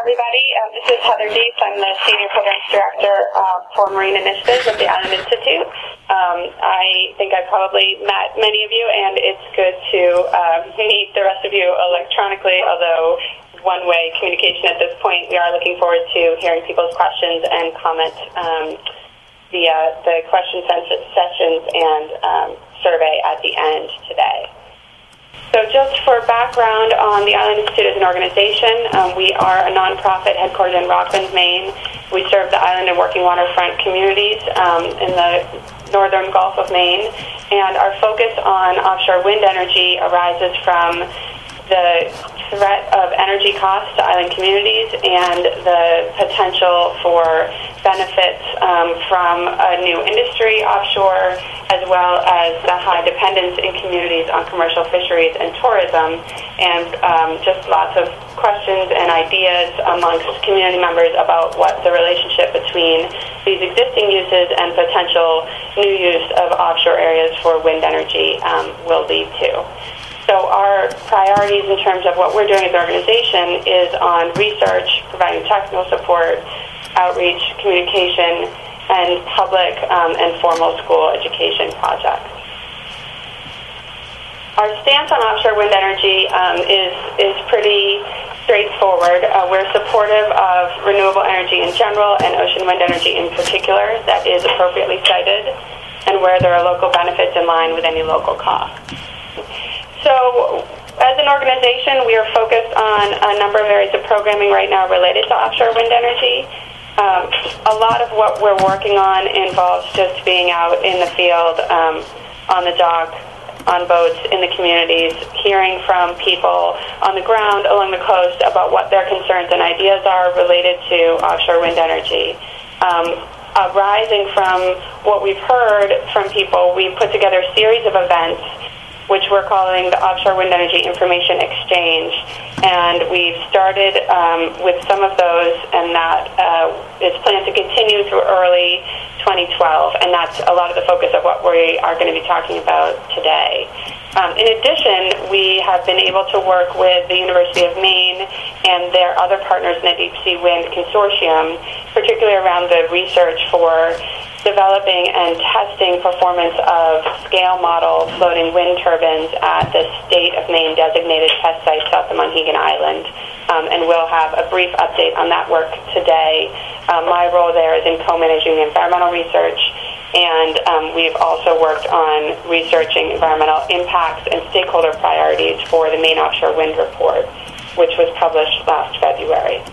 everybody. This is Heather Deese. I'm the Senior Programs Director for Marine Initiatives at the Island Institute. I think I probably met many of you, and it's good to meet the rest of you electronically, although one-way communication at this point. We are looking forward to hearing people's questions and comments via the question sessions and survey at the end today. So just for background on the Island Institute as an organization, we are a nonprofit headquartered in Rockland, Maine. We serve the island and working waterfront communities in the northern Gulf of Maine, and our focus on offshore wind energy arises from the threat of energy costs to island communities and the potential for benefits from a new industry offshore, as well as the high dependence in communities on commercial fisheries and tourism, and just lots of questions and ideas amongst community members about what the relationship between these existing uses and potential new use of offshore areas for wind energy will lead to. So our priorities in terms of what we're doing as an organization is on research, providing technical support, outreach, communication, and public and formal school education projects. Our stance on offshore wind energy is pretty straightforward. We're supportive of renewable energy in general and ocean wind energy in particular that is appropriately cited and where there are local benefits in line with any local costs. So, as an organization, we are focused on a number of areas of programming right now related to offshore wind energy. A lot of what we're working on involves just being out in the field, on the dock, on boats, in the communities, hearing from people on the ground along the coast about what their concerns and ideas are related to offshore wind energy. Arising from what we've heard from people, we've put together a series of events which we're calling the Offshore Wind Energy Information Exchange. And we've started with some of those, and that is planned to continue through early 2012, and that's a lot of the focus of what we are going to be talking about today. In addition, we have been able to work with the University of Maine and their other partners in the Deep Sea Wind Consortium, particularly around the research for developing and testing performance of scale model floating wind turbines at the State of Maine designated test site south of Monhegan Island. And we'll have a brief update on that work today. My role there is in co-managing the environmental research, and we've also worked on researching environmental impacts and stakeholder priorities for the Maine Offshore Wind Report, which was published last February.